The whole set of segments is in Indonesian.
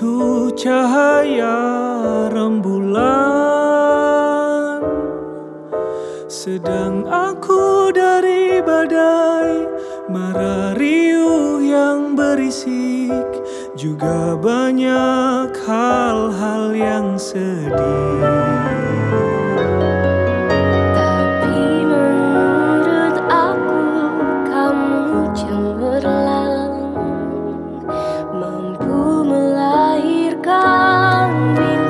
itu cahaya rembulan, sedang aku dari badai mara riuh yang berisik, juga banyak hal-hal yang sedih. Tapi menurut aku kamu cemerlang, mampu melahirkan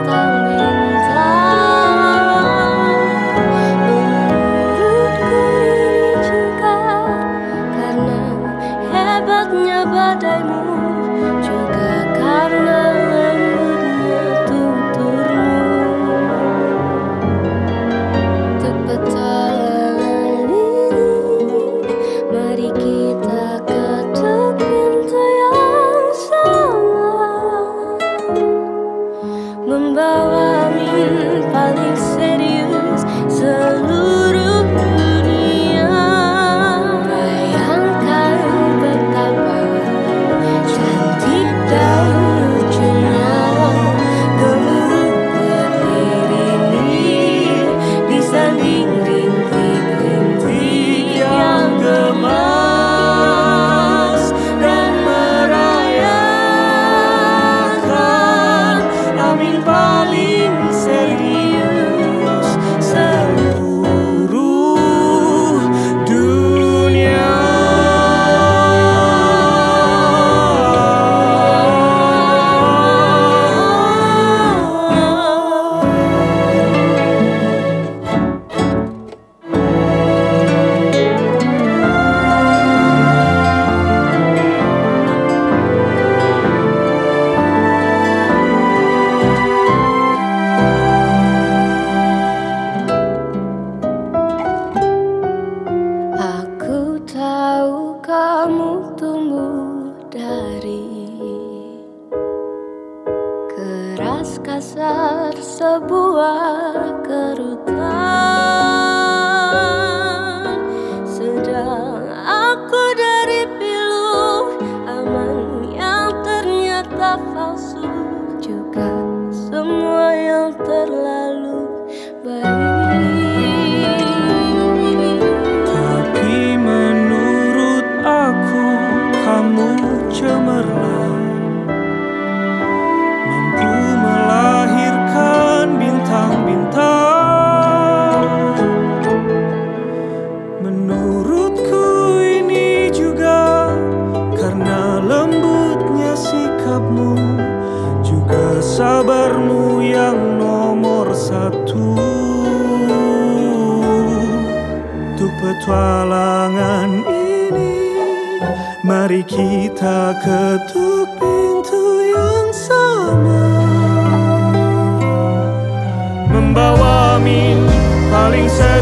bintang-bintang. Menurutku ini juga karena hebatnya badaimu, juga karena lembutnya tuturmu. Untuk petualangan ini, mari kita ketuk pintu yang sama, membawa mimpi paling serius seluruh dunia. Bayangkan betapa cantik dan lucunya gemuruh petir ini disanding rintik-rintik yang gemas dan merayakan amin paling serius seluruh dunia. Aku tahu kamu tumbuh dari keras kasar sebuah kerutan, sedang aku dari pilu aman yang ternyata palsu, juga semua yang terlalu baik. Tapi menurut aku kamu cemerlang, mampu melahirkan bintang-bintang. Menurutku ini juga karena lembutnya sikapmu, juga sabarmu yang nomor satu. Untuk petualangan ini, mari kita ketuk pintu yang sama, membawa mimpi paling serius